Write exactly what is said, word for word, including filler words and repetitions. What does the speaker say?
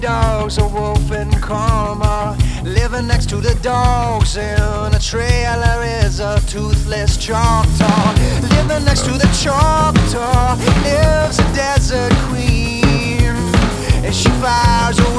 Dogs, a wolf in karma. Living next to the dogs in a trailer is a toothless Choctaw. Living next to the Choctaw lives a desert queen, and she fires